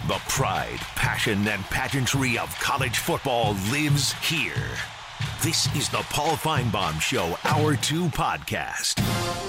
The pride, passion, and pageantry of college football lives here. This is the Paul Feinbaum Show Hour 2 podcast.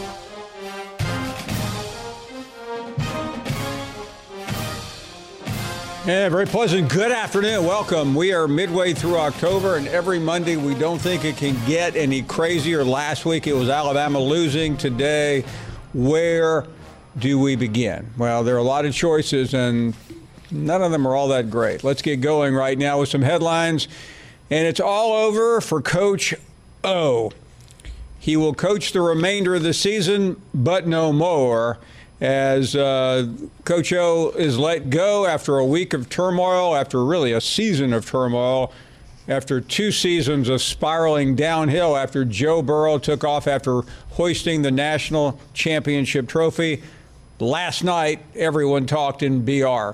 Yeah, very pleasant. Good afternoon. Welcome. We are midway through October, and every Monday we don't think it can get any crazier. Last week it was Alabama losing. Today, where do we begin? Well, there are a lot of choices, and none of them are all that great. Let's get going right now with some headlines. And it's all over for Coach O. He will coach the remainder of the season, but no more, as Coach O is let go after a week of turmoil, after really a season of turmoil, after 2 seasons of spiraling downhill after Joe Burrow took off after hoisting the national championship trophy. Last night, everyone talked in BR.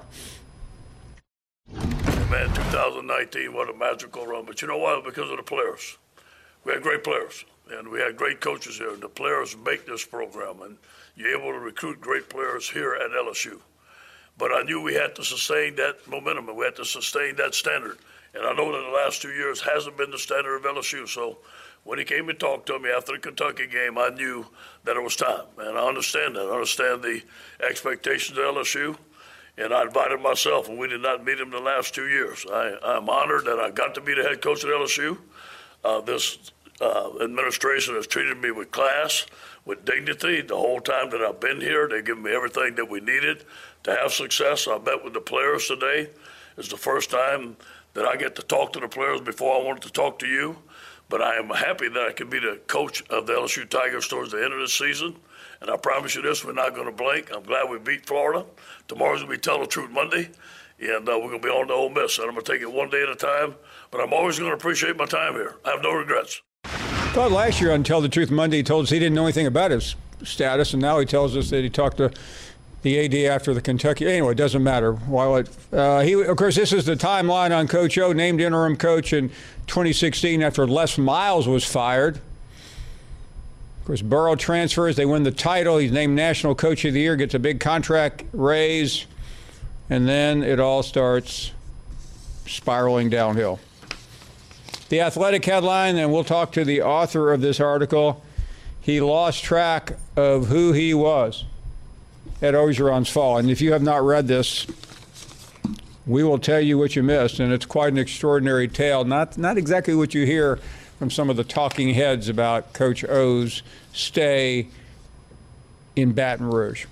Man, 2019, what a magical run. But you know why? Because of the players. We had great players, and we had great coaches here. And the players make this program, and you're able to recruit great players here at LSU. But I knew we had to sustain that momentum, and we had to sustain that standard. And I know that the last 2 years hasn't been the standard of LSU. So when he came and talked to me after the Kentucky game, I knew that it was time. And I understand that. I understand the expectations of LSU. And I invited myself, and we did not meet him the last 2 years. I'm honored that I got to be the head coach at LSU. This administration has treated me with class, with dignity the whole time that I've been here. They've given me everything that we needed to have success. I met with the players today. It's the first time that I get to talk to the players before I wanted to talk to you. But I am happy that I can be the coach of the LSU Tigers towards the end of the season. And I promise you this, we're not going to blink. I'm glad we beat Florida. Tomorrow's going to be Tell the Truth Monday. And we're going to be on to Ole Miss. And I'm going to take it one day at a time. But I'm always going to appreciate my time here. I have no regrets. I thought last year on Tell the Truth Monday, he told us he didn't know anything about his status. And now he tells us that he talked to the AD after the Kentucky. Anyway, it doesn't matter. Of course, this is the timeline on Coach O, named interim coach in 2016 after Les Miles was fired. Of course, Burrow transfers. They win the title. He's named National Coach of the Year, gets a big contract raise, and then it all starts spiraling downhill. The Athletic headline, and we'll talk to the author of this article. He lost track of who he was at Orgeron's fall. And if you have not read this, we will tell you what you missed, and it's quite an extraordinary tale. Not exactly what you hear from some of the talking heads about Coach O's stay in Baton Rouge.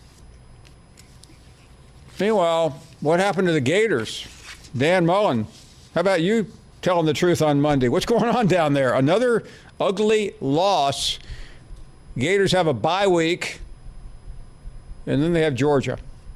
Meanwhile, what happened to the Gators? Dan Mullen, how about you telling the truth on Monday? What's going on down there? Another ugly loss. Gators have a bye week, and then they have Georgia.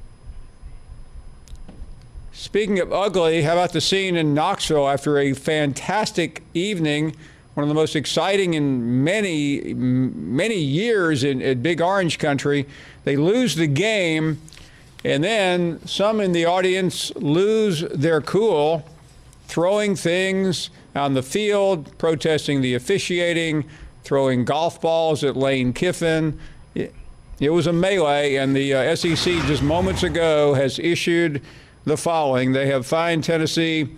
Speaking of ugly, how about the scene in Knoxville after a fantastic evening? One of the most exciting in many years in Big Orange Country. They lose the game, and then some in the audience lose their cool, throwing things on the field, protesting the officiating, throwing golf balls at Lane Kiffin. It was a melee, and the SEC just moments ago has issued the following. They have fined Tennessee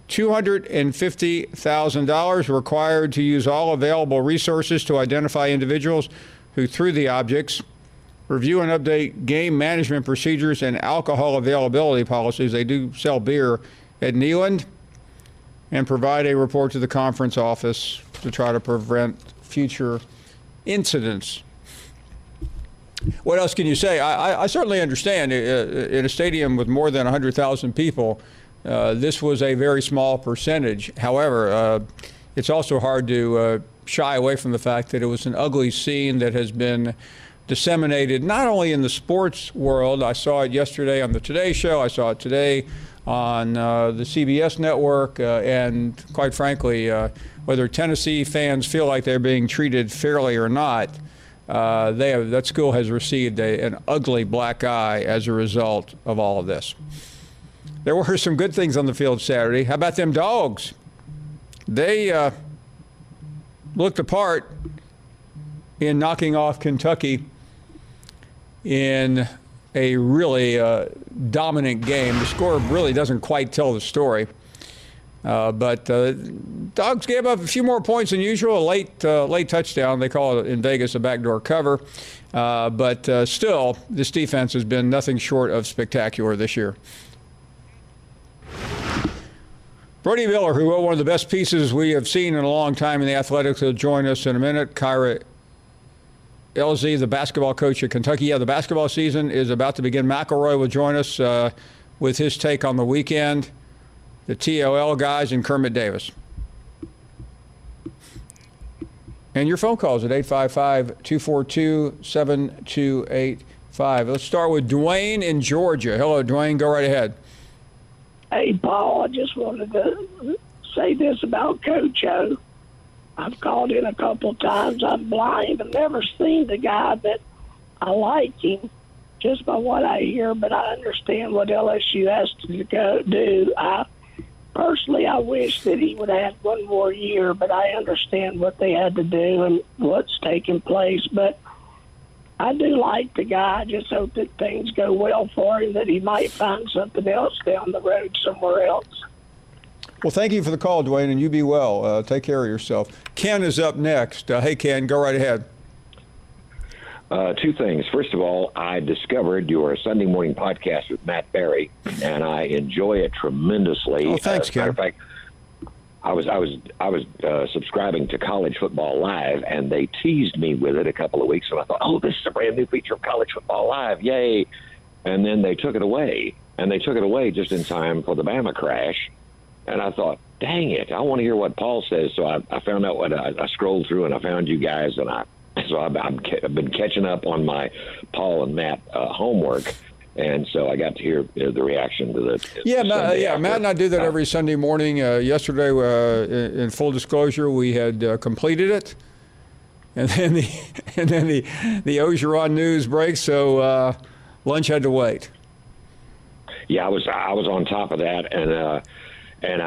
$250,000, required to use all available resources to identify individuals who threw the objects, review and update game management procedures and alcohol availability policies. They do sell beer at Neyland, and provide a report to the conference office to try to prevent future incidents. What else can you say? I certainly understand in a stadium with more than 100,000 people, this was a very small percentage. However, it's also hard to shy away from the fact that it was an ugly scene that has been disseminated not only in the sports world. I saw it yesterday on the Today Show. I saw it today on the CBS network. And quite frankly, whether Tennessee fans feel like they're being treated fairly or not, that school has received an ugly black eye as a result of all of this. There were some good things on the field Saturday. How about them dogs? They looked apart in knocking off Kentucky in a really dominant game. The score really doesn't quite tell the story. But Dogs gave up a few more points than usual. A late touchdown. They call it in Vegas a backdoor cover. But still, this defense has been nothing short of spectacular this year. Brody Miller, who wrote one of the best pieces we have seen in a long time in the Athletics, will join us in a minute. Kyra LZ, the basketball coach at Kentucky. Yeah, the basketball season is about to begin. McElroy will join us with his take on the weekend. The TOL guys and Kermit Davis. And your phone calls at 855-242-7285. Let's start with Dwayne in Georgia. Hello, Dwayne. Go right ahead. Hey, Paul, I just wanted to say this about Coach O. I've called in a couple times. I'm blind. I've never seen the guy, but I like him just by what I hear, but I understand what LSU has to go do. Personally, I wish that he would have had one more year, but I understand what they had to do and what's taking place. But I do like the guy. I just hope that things go well for him, that he might find something else down the road somewhere else. Well, thank you for the call, Dwayne, and you be well. Take care of yourself. Ken is up next. Hey, Ken, go right ahead. Two things. First of all, I discovered your Sunday morning podcast with Matt Berry, and I enjoy it tremendously. Oh, thanks, Ken. As a matter of fact, I was subscribing to College Football Live, and they teased me with it a couple of weeks, and I thought, oh, this is a brand new feature of College Football Live, yay! And then they took it away, just in time for the Bama crash, and I thought, dang it, I want to hear what Paul says. So I found out what I scrolled through, and I found you guys, and I've been catching up on my Paul and Matt homework. And so I got to hear the reaction to the Matt and I do that every Sunday morning. Yesterday, in full disclosure, we had completed it, and then the Ogeron news breaks, so lunch had to wait. Yeah, I was on top of that, and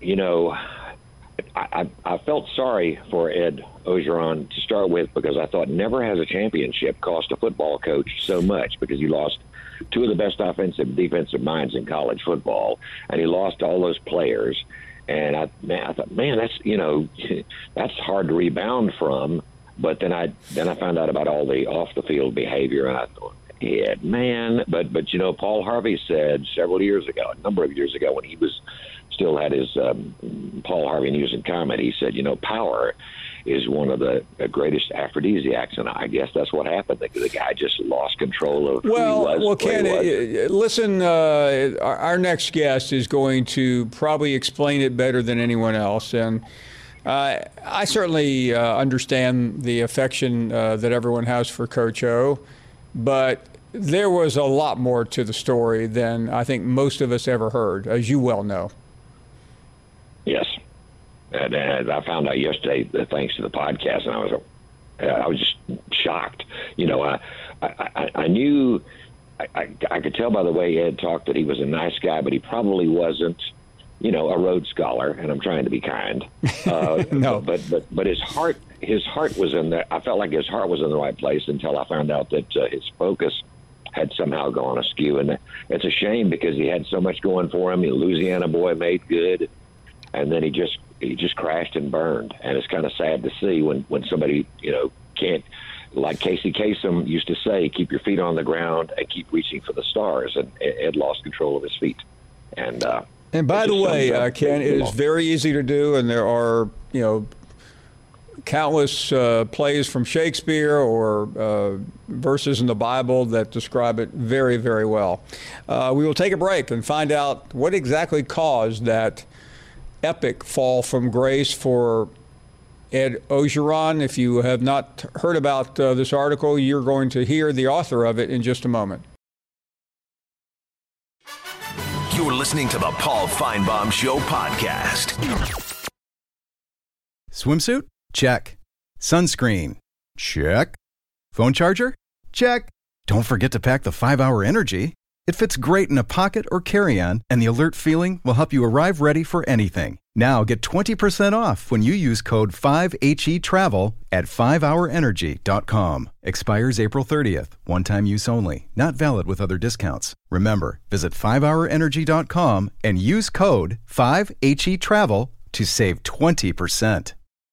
I felt sorry for Ed Ogeron to start with, because I thought never has a championship cost a football coach so much, because he lost two of the best offensive and defensive minds in college football, and he lost all those players. And I thought, man, that's hard to rebound from. But then I found out about all the off the field behavior, and I thought, yeah, man. But Paul Harvey said a number of years ago, when he was still had his Paul Harvey News and Comment, he said, power is one of the greatest aphrodisiacs, and I guess that's what happened. The guy just lost control of who he was. Well, Ken, listen, our next guest is going to probably explain it better than anyone else, and I certainly understand the affection that everyone has for Coach O, but there was a lot more to the story than I think most of us ever heard, as you well know. Yes. And I found out yesterday, thanks to the podcast, and I was just shocked. I knew, I could tell by the way Ed talked that he was a nice guy, but he probably wasn't, a Rhodes Scholar, and I'm trying to be kind. No. But his heart was in there. I felt like his heart was in the right place until I found out that his focus had somehow gone askew, and it's a shame, because he had so much going for him. The Louisiana boy made good, and then he just crashed and burned. And it's kind of sad to see when somebody, can't, like Casey Kasem used to say, keep your feet on the ground and keep reaching for the stars. And Ed lost control of his feet. And by the way, Ken, it is very easy to do, and there are, countless plays from Shakespeare or verses in the Bible that describe it very, very well. We will take a break and find out what exactly caused that epic fall from grace for Ed Ogeron. If you have not heard about this article, you're going to hear the author of it in just a moment. You're listening to the Paul Feinbaum Show podcast. Swimsuit? Check. Sunscreen? Check. Phone charger? Check. Don't forget to pack the 5-Hour Energy. It fits great in a pocket or carry-on, and the alert feeling will help you arrive ready for anything. Now get 20% off when you use code 5HETRAVEL at 5hourenergy.com. Expires April 30th. One-time use only. Not valid with other discounts. Remember, visit 5hourenergy.com and use code 5HETRAVEL to save 20%.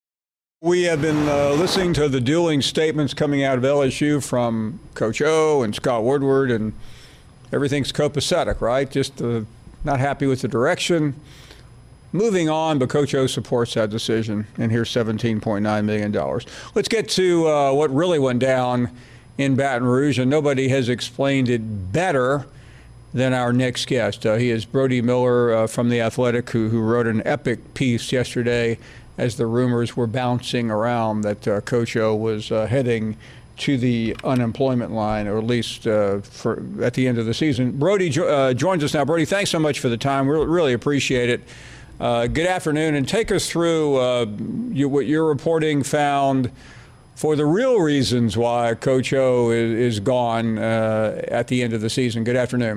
We have been listening to the dueling statements coming out of LSU from Coach O and Scott Woodward, and everything's copacetic, right? Just not happy with the direction. Moving on, but Coach O supports that decision, and here's $17.9 million. Let's get to what really went down in Baton Rouge, and nobody has explained it better than our next guest. He is Brody Miller from The Athletic, who wrote an epic piece yesterday as the rumors were bouncing around that Coach O was heading to the unemployment line, or at least at the end of the season. Brody joins us now. Brody, thanks so much for the time. We really appreciate it. Good afternoon, and take us through what your reporting found for the real reasons why Coach O is gone at the end of the season. Good afternoon.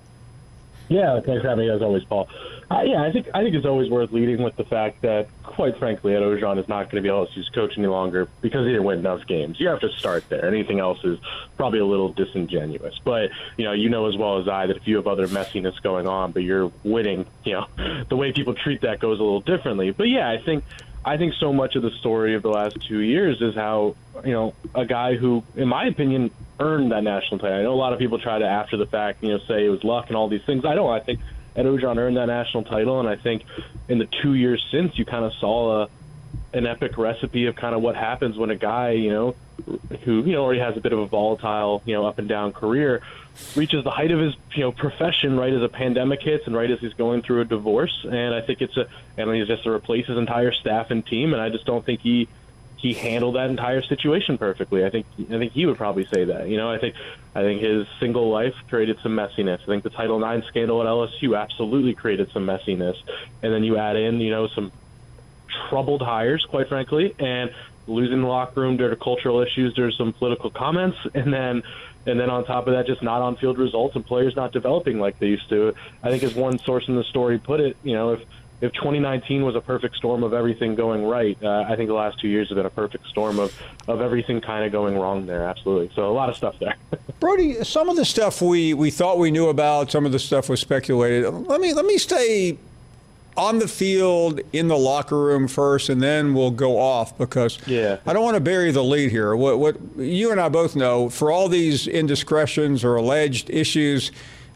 Yeah, thanks for having me as always, Paul. I think it's always worth leading with the fact that, quite frankly, Ed Orgeron is not going to be LSU's coach any longer because he didn't win enough games. You have to start there. Anything else is probably a little disingenuous. But you know as well as I that if you have other messiness going on, but you're winning, the way people treat that goes a little differently. But yeah, I think so much of the story of the last 2 years is how a guy who, in my opinion, earned that national title. I know a lot of people try to, after the fact, say it was luck and all these things. I don't. I think Ed Orgeron earned that national title, and I think in the 2 years since, you kind of saw an epic recipe of kind of what happens when a guy, who already has a bit of a volatile, up and down career, reaches the height of his, profession right as a pandemic hits and right as he's going through a divorce. And I think he's just to replace his entire staff and team, and I just don't think he handled that entire situation perfectly. I think he would probably say that. I think his single life created some messiness. I think the Title IX scandal at LSU absolutely created some messiness. And then you add in, some troubled hires, quite frankly, and losing the locker room due to cultural issues, there's some political comments, and then on top of that, just not on field results and players not developing like they used to. I think as one source in the story put it, if 2019 was a perfect storm of everything going right, I think the last 2 years have been a perfect storm of everything kind of going wrong there. Absolutely. So a lot of stuff there. Brody, some of the stuff we thought we knew about, some of the stuff was speculated. Let me stay on the field, in the locker room first, and then we'll go off, because I don't want to bury the lead here. What you and I both know, for all these indiscretions or alleged issues,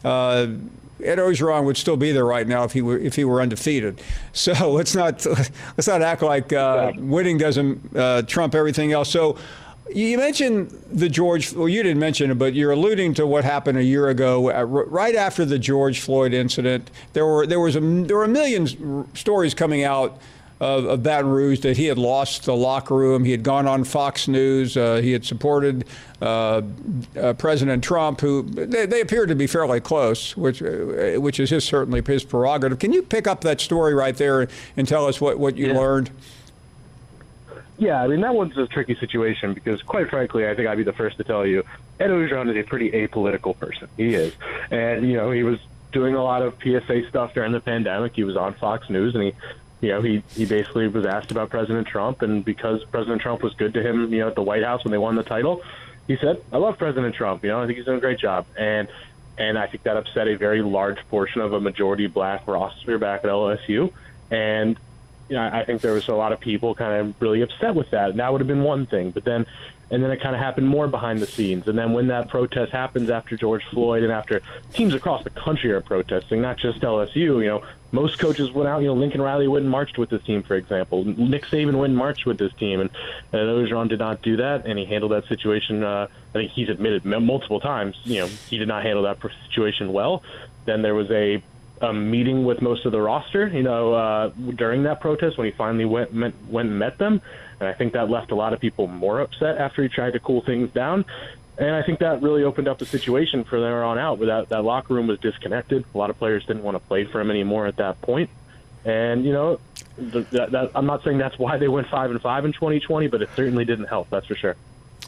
Ed Orgeron would still be there right now if he were undefeated. So let's not act like winning doesn't trump everything else. So you mentioned you didn't mention it, but you're alluding to what happened a year ago, right after the George Floyd incident. There were a million stories coming out of Baton Rouge that he had lost the locker room. He had gone on Fox News. He had supported President Trump, who they appeared to be fairly close, which is certainly his prerogative. Can you pick up that story right there and tell us what you learned? Yeah, that one's a tricky situation because, quite frankly, I think I'd be the first to tell you, Ed Orgeron is a pretty apolitical person. He is. And, he was doing a lot of PSA stuff during the pandemic. He was on Fox News, and he basically was asked about President Trump, and because President Trump was good to him, at the White House when they won the title, he said, "I love President Trump. I think he's doing a great job." And I think that upset a very large portion of a majority black roster back at LSU. And I think there was a lot of people kind of really upset with that. And that would have been one thing. But then it kind of happened more behind the scenes. And then when that protest happens after George Floyd and after teams across the country are protesting, not just LSU, most coaches went out. Lincoln Riley went and marched with his team, for example. Nick Saban went and marched with his team. And Orgeron did not do that, and he handled that situation. I think he's admitted multiple times, he did not handle that situation well. Then there was a meeting with most of the roster, during that protest when he finally went and met them. And I think that left a lot of people more upset after he tried to cool things down. And I think that really opened up the situation from there on out, where that locker room was disconnected. A lot of players didn't want to play for him anymore at that point. And, I'm not saying that's why they went 5-5 in 2020, but it certainly didn't help, that's for sure.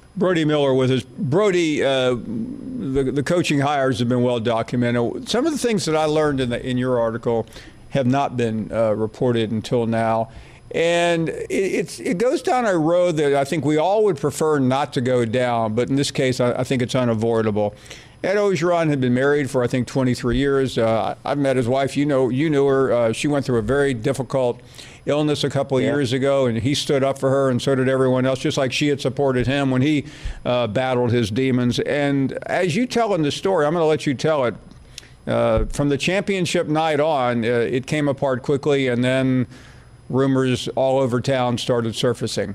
Brody Miller with us. Brody, the coaching hires have been well documented. Some of the things that I learned in your article have not been reported until now. And it goes down a road that I think we all would prefer not to go down, but in this case, I think it's unavoidable. Ed Orgeron had been married for, I think, 23 years. I've met his wife. You knew her. She went through a very difficult illness a couple of years ago, and he stood up for her, and so did everyone else, just like she had supported him when he battled his demons. And as you tell in the story, I'm going to let you tell it, from the championship night on, it came apart quickly, and then rumors all over town started surfacing.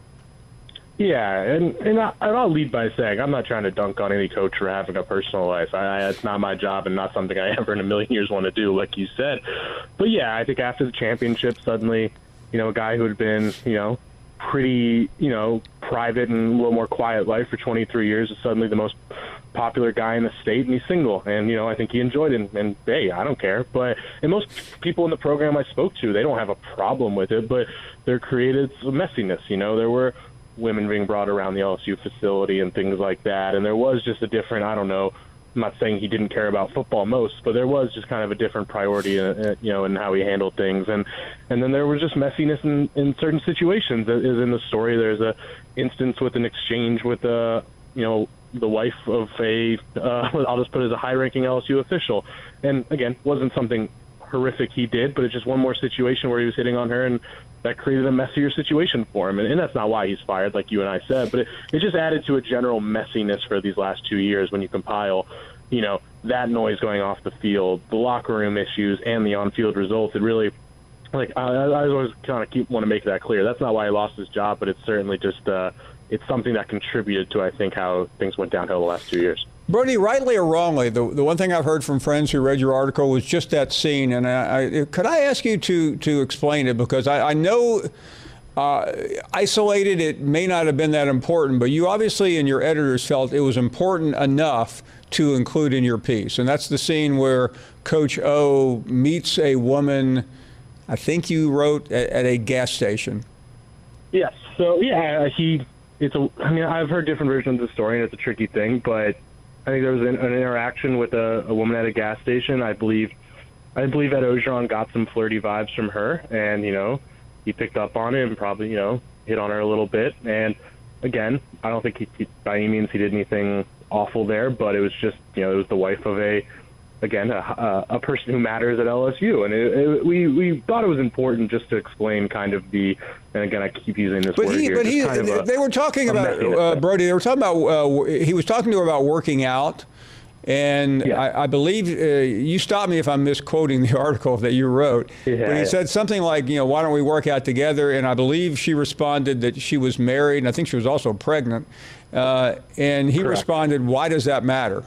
Yeah, and I'll lead by saying I'm not trying to dunk on any coach for having a personal life. It's not my job and not something I ever in a million years want to do, like you said. But, yeah, I think after the championship, suddenly, a guy who had been, pretty, private and a little more quiet life for 23 years is suddenly the most popular guy in the state, and he's single. And, I think he enjoyed it. And, hey, I don't care. And most people in the program I spoke to, they don't have a problem with it, but there created some messiness. There were women being brought around the LSU facility and things like that. And there was just a different, I don't know, I'm not saying he didn't care about football most, but there was just kind of a different priority, in how he handled things. And then there was just messiness in certain situations. As in the story, there's a instance with an exchange with, the wife of I'll just put it as a high-ranking LSU official. And, again, wasn't something horrific he did, but it's just one more situation where he was hitting on her, and that created a messier situation for him. And that's not why he's fired, like you and I said, but it just added to a general messiness for these last 2 years when you compile, that noise going off the field, the locker room issues, and the on-field results. It really, I always kind of want to make that clear. That's not why he lost his job, but it's certainly just it's something that contributed to, I think, how things went downhill the last 2 years. Brody, rightly or wrongly, the one thing I've heard from friends who read your article was just that scene. And could I ask you to explain it? Because I know isolated, it may not have been that important, but you obviously and your editors felt it was important enough to include in your piece. And that's the scene where Coach O meets a woman, I think you wrote, at a gas station. Yes. So, yeah, I've heard different versions of the story, and it's a tricky thing, but I think there was an interaction with a woman at a gas station. I believe Ed Orgeron got some flirty vibes from her, and, he picked up on it and probably, hit on her a little bit. And, again, I don't think he by any means he did anything awful there, but it was just, it was the wife of a person who matters at LSU. And we thought it was important just to explain kind of and again, I keep using this word here. But they were talking about, Brody, they were talking about, he was talking to her about working out. And yeah. I believe, you stop me if I'm misquoting the article that you wrote, but he said something like, why don't we work out together? And I believe she responded that she was married, and I think she was also pregnant. And he responded, why does that matter?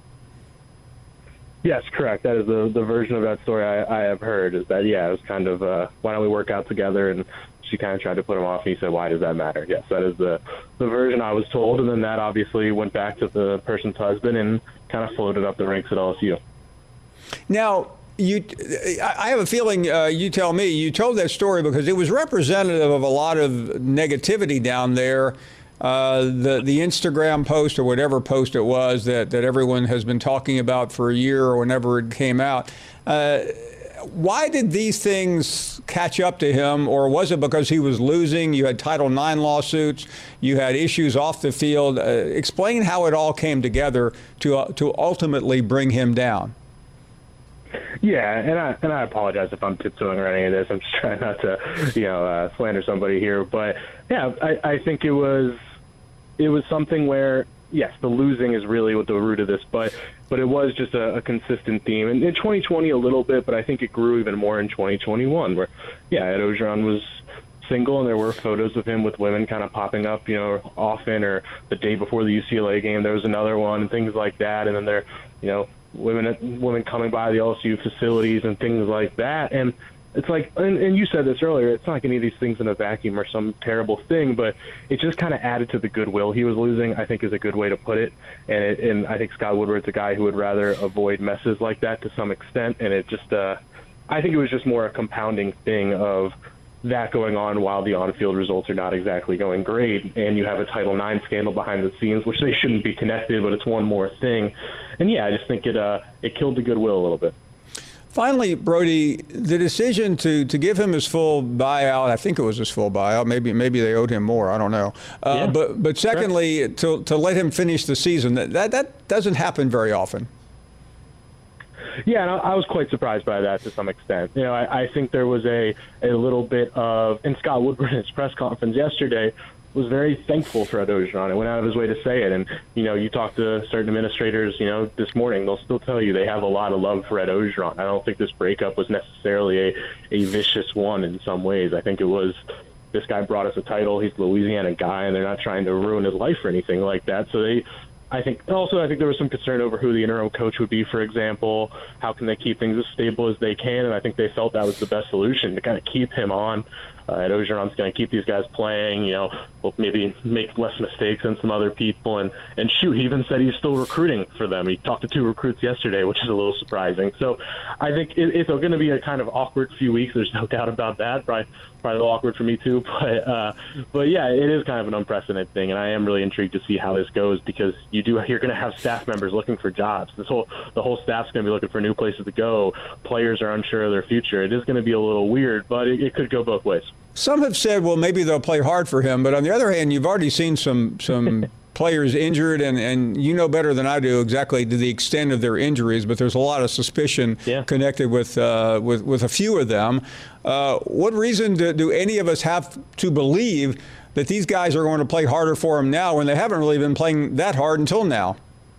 Yes, correct. That is the version of that story I have heard, is that, it was kind of, why don't we work out together? And she kind of tried to put him off, and he said, why does that matter? Yes, that is the version I was told. And then that obviously went back to the person's husband and kind of floated up the ranks at LSU. Now, I have a feeling, you tell me, you told that story because it was representative of a lot of negativity down there. The Instagram post or whatever post it was that everyone has been talking about for a year or whenever it came out. Why did these things catch up to him, or was it because he was losing? You had Title IX lawsuits, you had issues off the field. Explain how it all came together to ultimately bring him down. Yeah, and I apologize if I'm tiptoeing around any of this. I'm just trying not to, slander somebody here. But yeah, I think it was something where, yes, the losing is really what the root of this, but it was just a consistent theme. And in 2020 a little bit, but I think it grew even more in 2021, where, Ed Orgeron was single, and there were photos of him with women kind of popping up, often, or the day before the UCLA game, there was another one, and things like that. And then there, women coming by the LSU facilities and things like that. And it's like, and you said this earlier, it's not like any of these things in a vacuum or some terrible thing, but it just kind of added to the goodwill he was losing, I think is a good way to put it. And I think Scott Woodward's a guy who would rather avoid messes like that to some extent. And it just, I think it was just more a compounding thing of, that going on while the on-field results are not exactly going great, and you have a Title IX scandal behind the scenes, which they shouldn't be connected, but it's one more thing. And yeah, I just think it killed the goodwill a little bit. Finally, Brody, the decision to give him his full buyout, I think it was his full buyout, maybe they owed him more, I don't know. But secondly, to let him finish the season, that doesn't happen very often. Yeah, and I was quite surprised by that to some extent. You know, I think there was a little bit of, and Scott Woodward in his press conference yesterday was very thankful for Ed Orgeron and went out of his way to say it. And, you know, you talk to certain administrators, you know, this morning, they'll still tell you they have a lot of love for Ed Orgeron. I don't think this breakup was necessarily a vicious one in some ways. I think it was, this guy brought us a title, he's a Louisiana guy, and they're not trying to ruin his life or anything like that. So I think there was some concern over who the interim coach would be, for example. How can they keep things as stable as they can? And I think they felt that was the best solution to kind of keep him on. Ed Orgeron's going to keep these guys playing, you know, maybe make less mistakes than some other people. And shoot, he even said he's still recruiting for them. He talked to 2 recruits yesterday, which is a little surprising. So I think it's going to be a kind of awkward few weeks. There's no doubt about that. Probably a little awkward for me too. But yeah, it is kind of an unprecedented thing. And I am really intrigued to see how this goes, because you're going to have staff members looking for jobs. The whole staff's going to be looking for new places to go. Players are unsure of their future. It is going to be a little weird, but it could go both ways. Some have said, well, maybe they'll play hard for him. But on the other hand, you've already seen some players injured, and you know better than I do exactly to the extent of their injuries. But there's a lot of suspicion connected with a few of them. What reason do any of us have to believe that these guys are going to play harder for him now when they haven't really been playing that hard until now?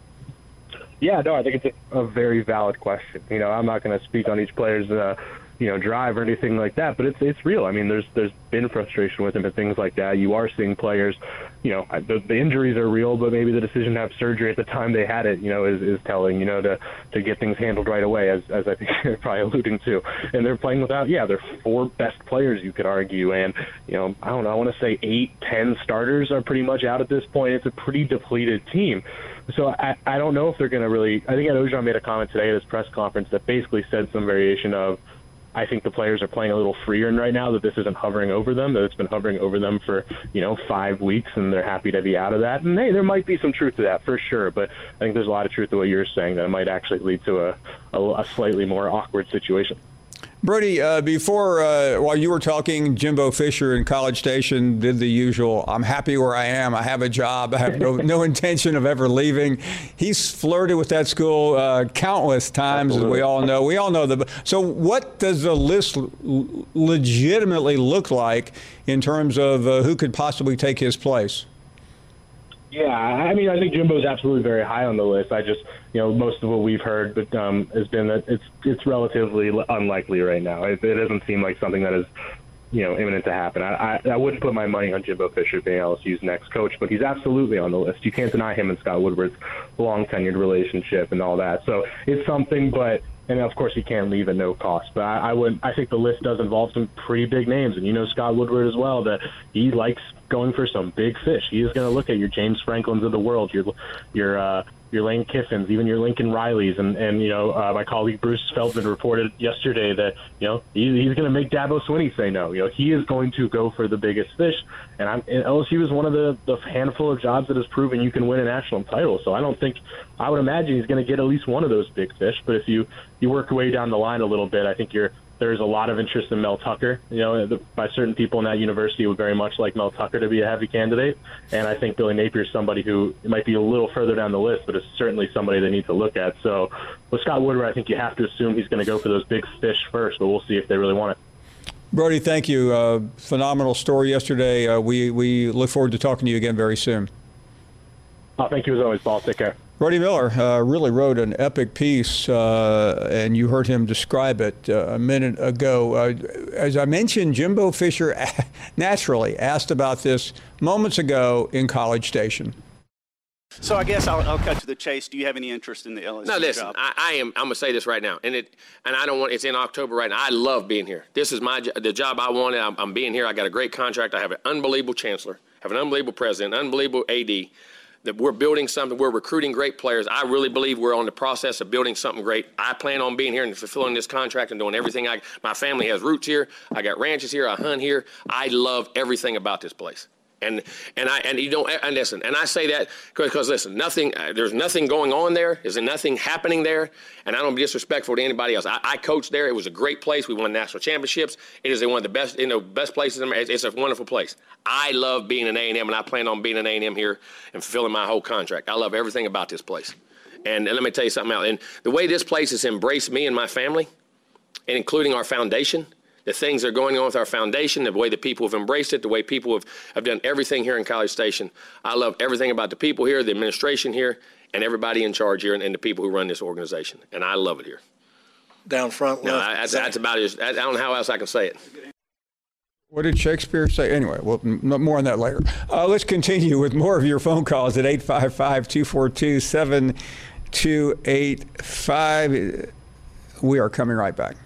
Yeah, no, I think it's a very valid question. You know, I'm not going to speak on each player's drive or anything like that, but it's real. I mean, there's been frustration with him and things like that. You are seeing players, you know, the injuries are real, but maybe the decision to have surgery at the time they had it, you know, is telling, you know, to get things handled right away, as I think you're probably alluding to. And they're playing without, their 4 best players, you could argue. And, you know, I don't know, I want to say 8-10 starters are pretty much out at this point. It's a pretty depleted team. So I don't know if they're going to really – I think Ed Orgeron made a comment today at his press conference that basically said some variation of, I think the players are playing a little freer right now, that this isn't hovering over them, that it's been hovering over them for, 5 weeks, and they're happy to be out of that. And, hey, there might be some truth to that for sure, but I think there's a lot of truth to what you're saying, that it might actually lead to a slightly more awkward situation. Brody, while you were talking, Jimbo Fisher in College Station did the usual, I'm happy where I am, I have a job, I have no intention of ever leaving. He's flirted with that school countless times, Absolutely. As we all know. We all know so what does the list legitimately look like in terms of who could possibly take his place? Yeah, I mean, I think Jimbo's absolutely very high on the list. I just, most of what we've heard has been that it's relatively unlikely right now. It doesn't seem like something that is, imminent to happen. I wouldn't put my money on Jimbo Fisher being LSU's next coach, but he's absolutely on the list. You can't deny him and Scott Woodward's long-tenured relationship and all that. So it's something, and of course he can't leave at no cost. But I think the list does involve some pretty big names, and Scott Woodward as well, that he likes going for some big fish. He is going to look at your James Franklins of the world, your Lane Kiffins, even your Lincoln Rileys, and my colleague Bruce Feldman reported yesterday that he's going to make Dabo Swinney say no. He is going to go for the biggest fish, and LSU is one of the handful of jobs that has proven you can win a national title. So I would imagine he's going to get at least one of those big fish. But if you work your way down the line a little bit, I think there's a lot of interest in Mel Tucker. By certain people in that university would very much like Mel Tucker to be a heavy candidate. And I think Billy Napier is somebody who might be a little further down the list, but is certainly somebody they need to look at. So with Scott Woodward, I think you have to assume he's going to go for those big fish first, but we'll see if they really want it. Brody, thank you. Phenomenal story yesterday. We look forward to talking to you again very soon. Thank you as always, Paul. Take care. Brody Miller really wrote an epic piece, and you heard him describe it a minute ago. As I mentioned, Jimbo Fisher naturally asked about this moments ago in College Station. So I guess I'll cut to the chase. Do you have any interest in the LSU job? No, listen, I am. I'm going to say this right now, and I don't want. It's in October right now. I love being here. This is the job I wanted. I'm being here. I got a great contract. I have an unbelievable chancellor, have an unbelievable president, unbelievable AD. that we're building something. We're recruiting great players. I really believe we're on the process of building something great. I plan on being here and fulfilling this contract and doing everything. My family has roots here. I got ranches here. I hunt here. I love everything about this place. And you don't, and listen, and I say that because listen, there's nothing going on there. There's nothing happening there. And I don't be disrespectful to anybody else. I coached there. It was a great place. We won national championships. It is one of the best, best places. It's a wonderful place. I love being an A&M, and I plan on being an A&M here and fulfilling my whole contract. I love everything about this place. And let me tell you something else. And the way this place has embraced me and my family, and including our foundation, the things that are going on with our foundation, the way the people have embraced it, the way people have done everything here in College Station. I love everything about the people here, the administration here, and everybody in charge here, and the people who run this organization. And I love it here. Down front. No, that's about it. I don't know how else I can say it. What did Shakespeare say? Anyway, well, more on that later. Let's continue with more of your phone calls at 855-242-7285. We are coming right back.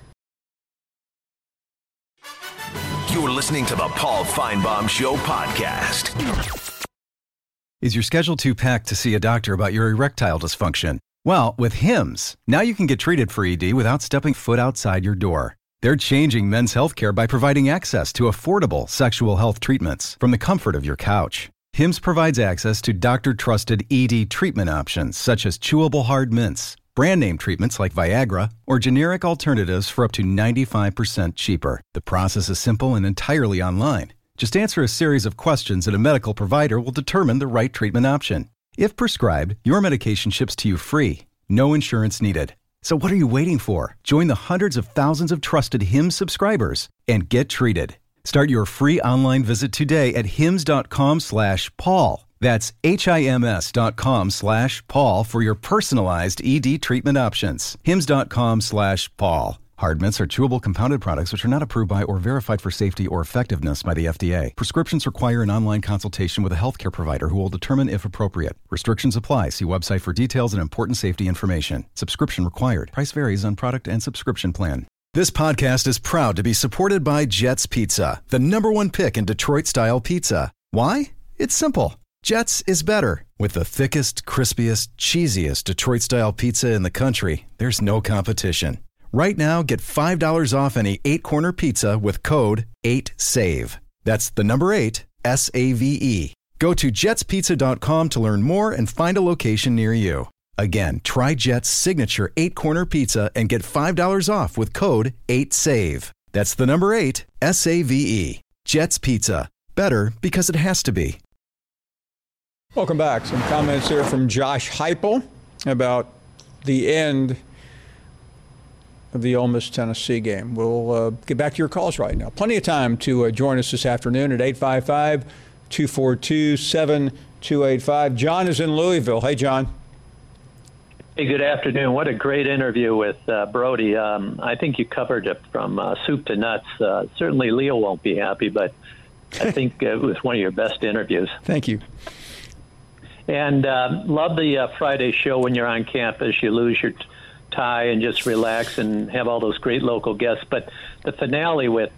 You're listening to the Paul Feinbaum Show podcast. Is your schedule too packed to see a doctor about your erectile dysfunction? Well, with Hims, now you can get treated for ED without stepping foot outside your door. They're changing men's healthcare by providing access to affordable sexual health treatments from the comfort of your couch. Hims provides access to doctor-trusted ED treatment options such as chewable hard mints, brand name treatments like Viagra, or generic alternatives for up to 95% cheaper. The process is simple and entirely online. Just answer a series of questions and a medical provider will determine the right treatment option. If prescribed, your medication ships to you free. No insurance needed. So what are you waiting for? Join the hundreds of thousands of trusted Hims subscribers and get treated. Start your free online visit today at hims.com/Paul. That's HIMS.com/Paul for your personalized ED treatment options. HIMS.com/Paul. Hard mints are chewable compounded products which are not approved by or verified for safety or effectiveness by the FDA. Prescriptions require an online consultation with a healthcare provider who will determine if appropriate. Restrictions apply. See website for details and important safety information. Subscription required. Price varies on product and subscription plan. This podcast is proud to be supported by Jets Pizza, the #1 pick in Detroit-style pizza. Why? It's simple. Jets is better. With the thickest, crispiest, cheesiest Detroit-style pizza in the country, there's no competition. Right now, get $5 off any 8-corner pizza with code 8SAVE. That's the number 8, SAVE. Go to jetspizza.com to learn more and find a location near you. Again, try Jet's signature 8-corner pizza and get $5 off with code 8SAVE. That's the number 8, SAVE. Jet's Pizza. Better because it has to be. Welcome back. Some comments here from Josh Heupel about the end of the Ole Miss Tennessee game. We'll get back to your calls right now. Plenty of time to join us this afternoon at 855-242-7285. John is in Louisville. Hey, John. Hey, good afternoon. What a great interview with Brody. I think you covered it from soup to nuts. Certainly Leo won't be happy, but I think it was one of your best interviews. Thank you. And love the Friday show when you're on campus. You lose your tie and just relax and have all those great local guests. But the finale with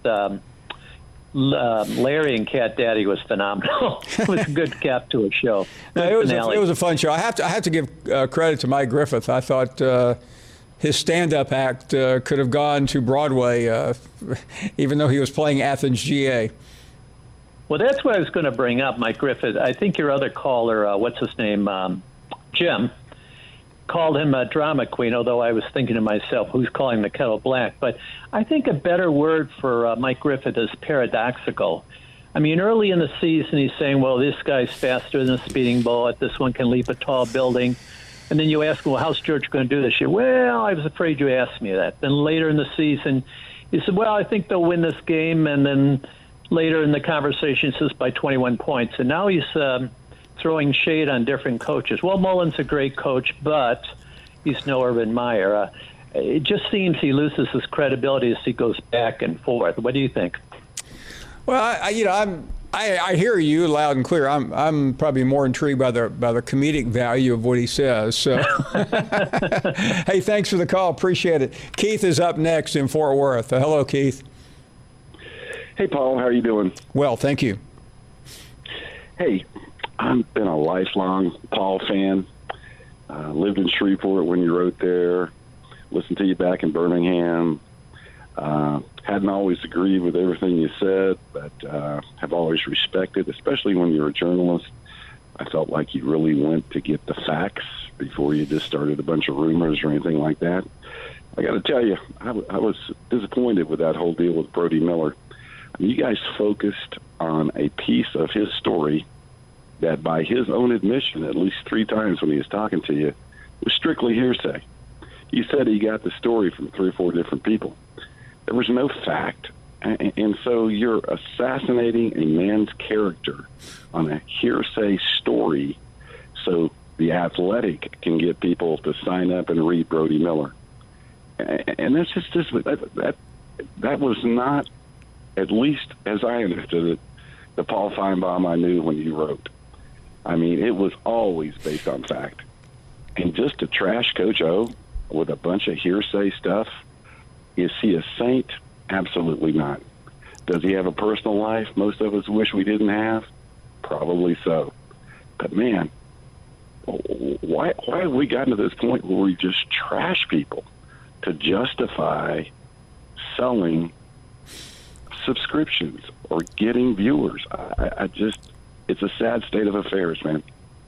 Larry and Cat Daddy was phenomenal. It was a good cap to a show. No, it was a fun show. I have to give credit to Mike Griffith. I thought his stand-up act could have gone to Broadway, even though he was playing Athens GA. Well, that's what I was going to bring up, Mike Griffith. I think your other caller, what's his name, Jim, called him a drama queen, although I was thinking to myself, who's calling the kettle black? But I think a better word for Mike Griffith is paradoxical. I mean, early in the season, he's saying, well, this guy's faster than a speeding bullet. This one can leap a tall building. And then you ask him, well, how's Georgia going to do this year? Well, I was afraid you asked me that. Then later in the season, he said, well, I think they'll win this game. And then later in the conversation, he says by 21 points. And now he's throwing shade on different coaches. Well, Mullen's a great coach, but he's no Urban Meyer. It just seems he loses his credibility as he goes back and forth. What do you think? Well, I hear you loud and clear. I'm probably more intrigued by the comedic value of what he says. So, hey, thanks for the call. Appreciate it. Keith is up next in Fort Worth. Hello, Keith. Hey, Paul. How are you doing? Well, thank you. Hey, I've been a lifelong Paul fan. Lived in Shreveport when you wrote there. Listened to you back in Birmingham. Hadn't always agreed with everything you said, but have always respected, especially when you're a journalist. I felt like you really went to get the facts before you just started a bunch of rumors or anything like that. I got to tell you, I was disappointed with that whole deal with Brody Miller. I mean, you guys focused on a piece of his story that, by his own admission, at least 3 times when he was talking to you, was strictly hearsay. You said he got the story from 3 or 4 different people. There was no fact. And so you're assassinating a man's character on a hearsay story so The Athletic can get people to sign up and read Brody Miller. And that's just that was not, at least as I understood it, the Paul Feinbaum I knew when you wrote. I mean, it was always based on fact. And just to trash Coach O with a bunch of hearsay stuff, is he a saint? Absolutely not. Does he have a personal life most of us wish we didn't have? Probably so. But, man, why have we gotten to this point where we just trash people to justify selling subscriptions or getting viewers? I just, it's a sad state of affairs, man.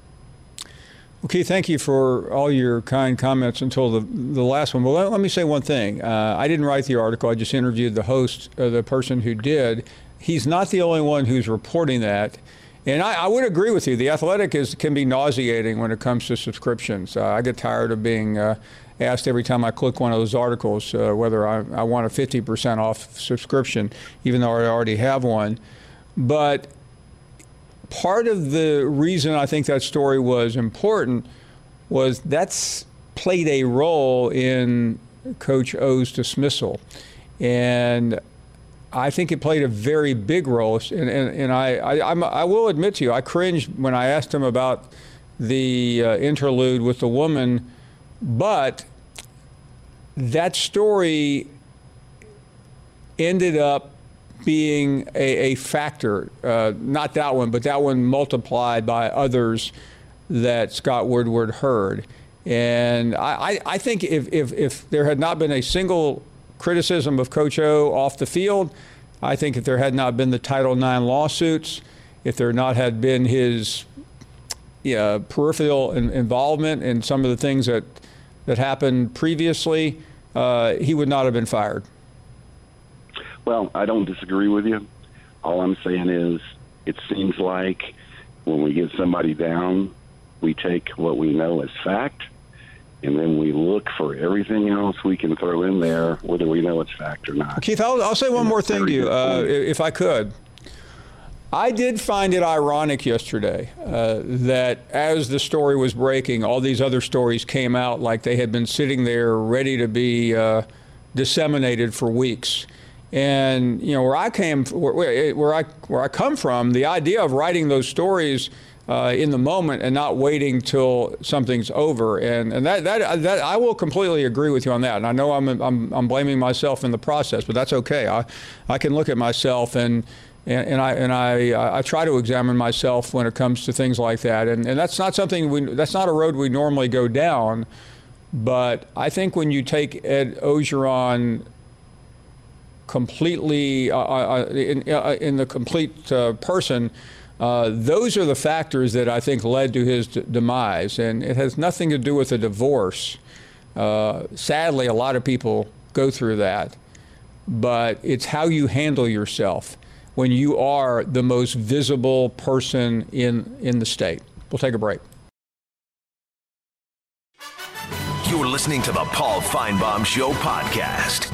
Okay, thank you for all your kind comments until the last one. Well, let me say one thing. I didn't write the article. I just interviewed the host, the person who did. He's not the only one who's reporting that. And I would agree with you. The Athletic can be nauseating when it comes to subscriptions. I get tired of being asked every time I click one of those articles whether I want a 50% off subscription, even though I already have one. But part of the reason I think that story was important was that's played a role in Coach O's dismissal. And I think it played a very big role. And I will admit to you, I cringed when I asked him about the interlude with the woman. But that story ended up being a factor, not that one, but that one multiplied by others that Scott Woodward heard. And I think if there had not been a single criticism of Coach O off the field, I think if there had not been the Title IX lawsuits, if there not had been his peripheral involvement in some of the things that happened previously, he would not have been fired. Well, I don't disagree with you. All I'm saying is it seems like when we get somebody down, we take what we know as fact, and then we look for everything else we can throw in there, whether we know it's fact or not. Keith, I'll say one more thing to you, if I could. I did find it ironic yesterday that as the story was breaking, all these other stories came out like they had been sitting there ready to be disseminated for weeks. And where I come from, the idea of writing those stories in the moment and not waiting till something's over, and that I will completely agree with you on that. And I know I'm blaming myself in the process, but that's okay. I can look at myself and I try to examine myself when it comes to things like that. And that's not something that's not a road we normally go down. But I think when you take Ed Orgeron completely in the complete person, those are the factors that I think led to his demise, and it has nothing to do with a divorce. Sadly, a lot of people go through that, but it's how you handle yourself when you are the most visible person in the state. We'll take a break. You're listening to the Paul Feinbaum Show podcast.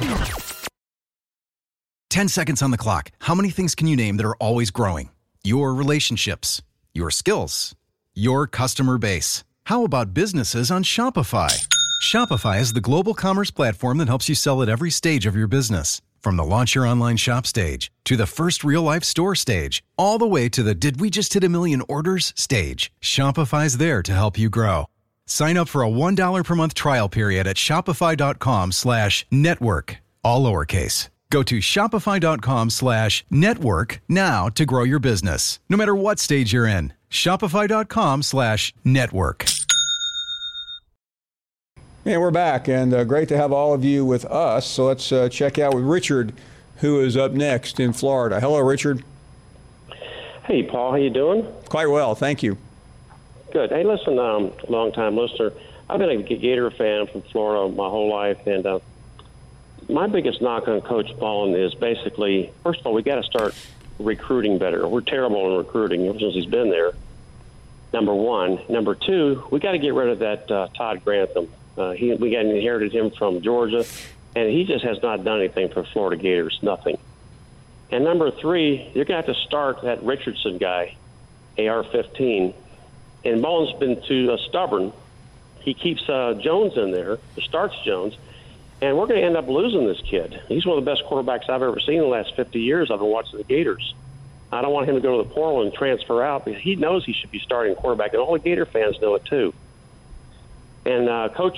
10 seconds on the clock. How many things can you name that are always growing? Your relationships, your skills, your customer base. How about businesses on Shopify? Shopify is the global commerce platform that helps you sell at every stage of your business. From the launch your online shop stage to the first real-life store stage, all the way to the did we just hit 1 million orders stage. Shopify's there to help you grow. Sign up for a $1 per month trial period at shopify.com/network, all lowercase. Go to shopify.com/network now to grow your business, no matter what stage you're in. Shopify.com/network. And we're back, and great to have all of you with us. So let's check out with Richard, who is up next in Florida. Hello, Richard. Hey, Paul. How you doing? Quite well, thank you. Good. Hey, listen, long-time listener. I've been a Gator fan from Florida my whole life, and my biggest knock on Coach Mullen is basically, first of all, we got to start recruiting better. We're terrible in recruiting ever since he's been there, number one. Number two, we got to get rid of that Todd Grantham. We got inherited him from Georgia, and he just has not done anything for Florida Gators, nothing. And number three, you're going to have to start that Richardson guy, AR-15. And Mullen's been too stubborn. He keeps Jones in there, starts Jones, and we're going to end up losing this kid. He's one of the best quarterbacks I've ever seen in the last 50 years. I've been watching the Gators. I don't want him to go to the portal and transfer out because he knows he should be starting quarterback, and all the Gator fans know it too. And Coach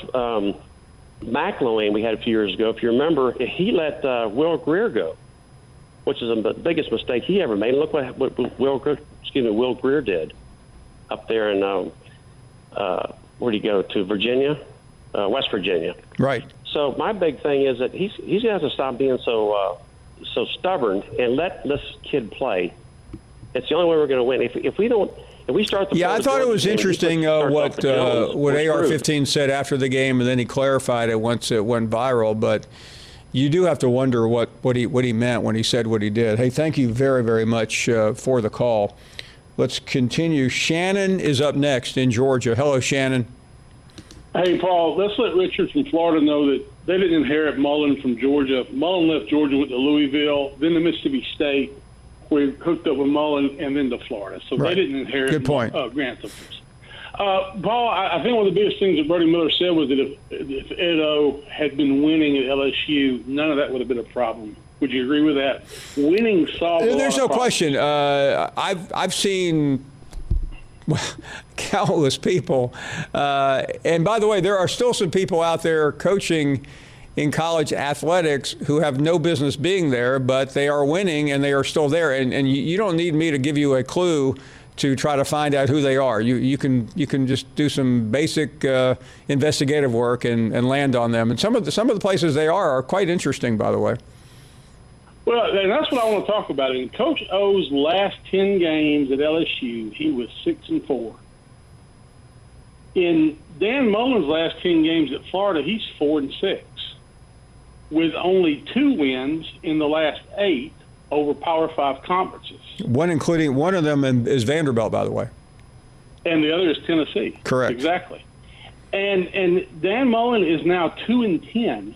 McElwain, we had a few years ago, if you remember, he let Will Greer go, which is the biggest mistake he ever made. Look what Will Greer did up there in where'd he go to? Virginia, West Virginia. Right. So my big thing is that he's going to have to stop being so stubborn and let this kid play. It's the only way we're going to win. If we don't, if we start the I thought it was interesting what AR-15 said after the game, and then he clarified it once it went viral. But you do have to wonder what he meant when he said what he did. Hey, thank you very, very much for the call. Let's continue. Shannon is up next in Georgia. Hello, Shannon. Hey, Paul, let's let Richard from Florida know that they didn't inherit Mullen from Georgia. Mullen left Georgia, went to Louisville, then to Mississippi State, where he hooked up with Mullen, and then to Florida. So They didn't inherit Good point. Grantham. Paul, I think one of the biggest things that Bertie Miller said was that if Ed O had been winning at LSU, none of that would have been a problem. Would you agree with that? Winning solved. There's no question. I've seen countless people, and by the way, there are still some people out there coaching in college athletics who have no business being there, but they are winning and they are still there. And you don't need me to give you a clue to try to find out who they are. You can just do some basic investigative work and land on them. And some of the places they are quite interesting, by the way. Well, and that's what I want to talk about. In Coach O's last 10 games at LSU, he was 6-4. In Dan Mullen's last 10 games at Florida, he's 4-6, with only 2 wins in the last 8 over Power 5 conferences. One of them is Vanderbilt, by the way. And the other is Tennessee. Correct. Exactly. And Dan Mullen is now 4-10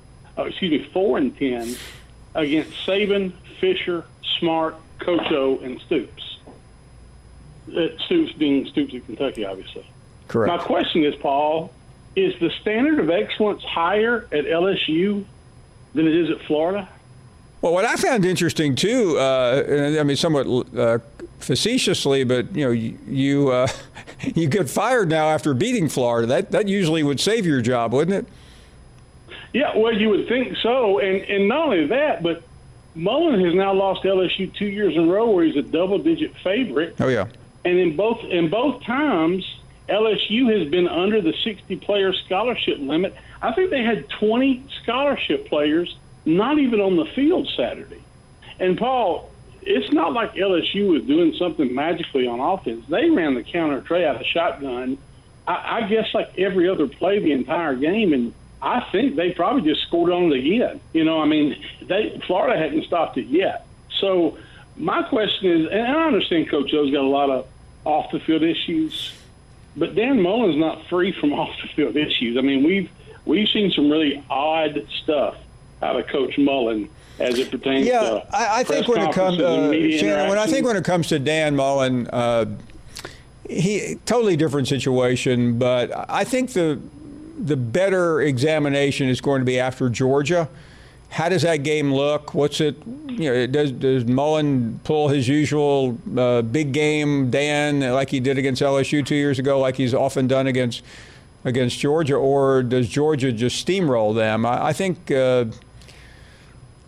against Saban, Fisher, Smart, Coach O, and Stoops. Stoops being Stoops at Kentucky, obviously. Correct. My question is, Paul, is the standard of excellence higher at LSU than it is at Florida? Well, what I found interesting too, I mean, somewhat facetiously, but you get fired now after beating Florida. That usually would save your job, wouldn't it? Yeah, well, you would think so, and not only that, but Mullen has now lost LSU 2 years in a row where he's a double-digit favorite. Oh yeah, and in both times, LSU has been under the 60-player scholarship limit. I think they had 20 scholarship players not even on the field Saturday. And Paul, it's not like LSU was doing something magically on offense. They ran the counter tray out of shotgun, I guess like every other play the entire game, and I think they probably just scored on it again. Florida hadn't stopped it yet. So my question is, and I understand Coach O's got a lot of off-the-field issues, but Dan Mullen's not free from off-the-field issues. I mean, we've seen some really odd stuff out of Coach Mullen as it pertains to I think when it comes Shannon, when it comes to Dan Mullen, he totally different situation, but I think the better examination is going to be after Georgia. How does that game look? What's it? Does Mullen pull his usual big game Dan like he did against LSU 2 years ago, like he's often done against Georgia, or does Georgia just steamroll them? I think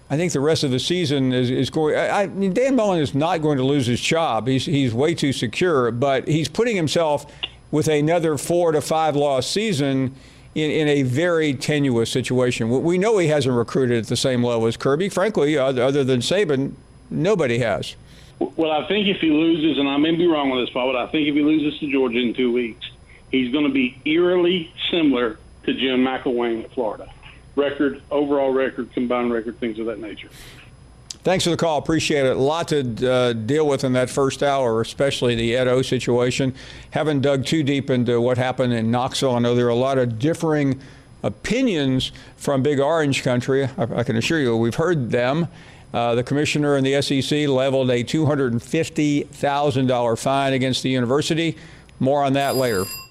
I think the rest of the season is going. I mean, Dan Mullen is not going to lose his job. He's way too secure, but he's putting himself with another 4 to 5 loss season in a very tenuous situation. We know he hasn't recruited at the same level as Kirby. Frankly, other than Saban, nobody has. Well, I think if he loses, and I may be wrong on this, Paul, but I think if he loses to Georgia in 2 weeks, he's going to be eerily similar to Jim McElwain at Florida. Overall record, combined record, things of that nature. Thanks for the call. Appreciate it. A lot to deal with in that first hour, especially the Ed O situation. Haven't dug too deep into what happened in Knoxville. I know there are a lot of differing opinions from Big Orange Country. I can assure you we've heard them. The commissioner and the SEC leveled a $250,000 fine against the university. More on that later.